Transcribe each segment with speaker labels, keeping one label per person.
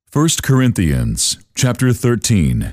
Speaker 1: First Corinthians chapter 13.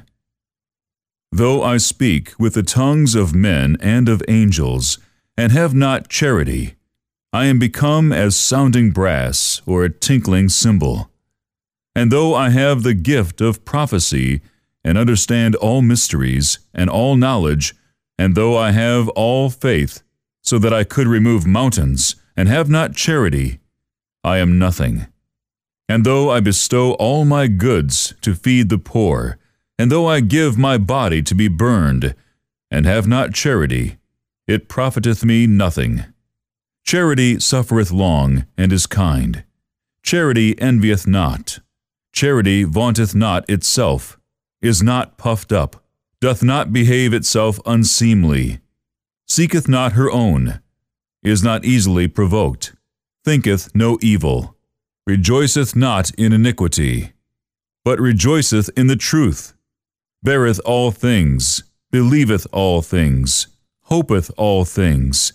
Speaker 1: Though I speak with the tongues of men and of angels, and have not charity, I am become as sounding brass or a tinkling cymbal. And though I have the gift of prophecy, and understand all mysteries and all knowledge, and though I have all faith, so that I could remove mountains, and have not charity, I am nothing. And though I bestow all my goods to feed the poor, and though I give my body to be burned, and have not charity, it profiteth me nothing. Charity suffereth long, and is kind. Charity envieth not. Charity vaunteth not itself, is not puffed up, doth not behave itself unseemly, seeketh not her own, is not easily provoked, thinketh no evil, rejoiceth not in iniquity, but rejoiceth in the truth, beareth all things, believeth all things, hopeth all things,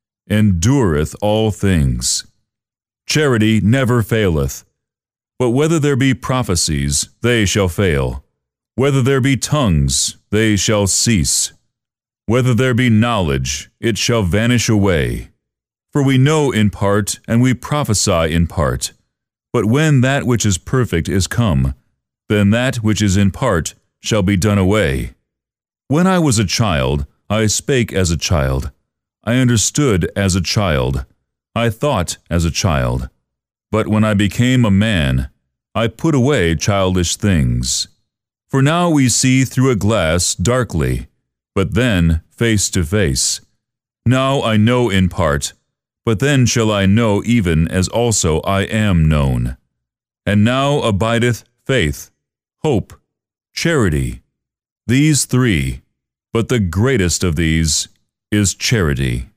Speaker 1: endureth all things. Charity never faileth. But whether there be prophecies, they shall fail. Whether there be tongues, they shall cease. Whether there be knowledge, it shall vanish away. For we know in part, and we prophesy in part. But when that which is perfect is come, then that which is in part shall be done away. When I was a child, I spake as a child. I understood as a child. I thought as a child. But when I became a man, I put away childish things. For now we see through a glass darkly, but then face to face. Now I know in part, but then shall I know even as also I am known. And now abideth faith, hope, charity, these three, but the greatest of these is charity.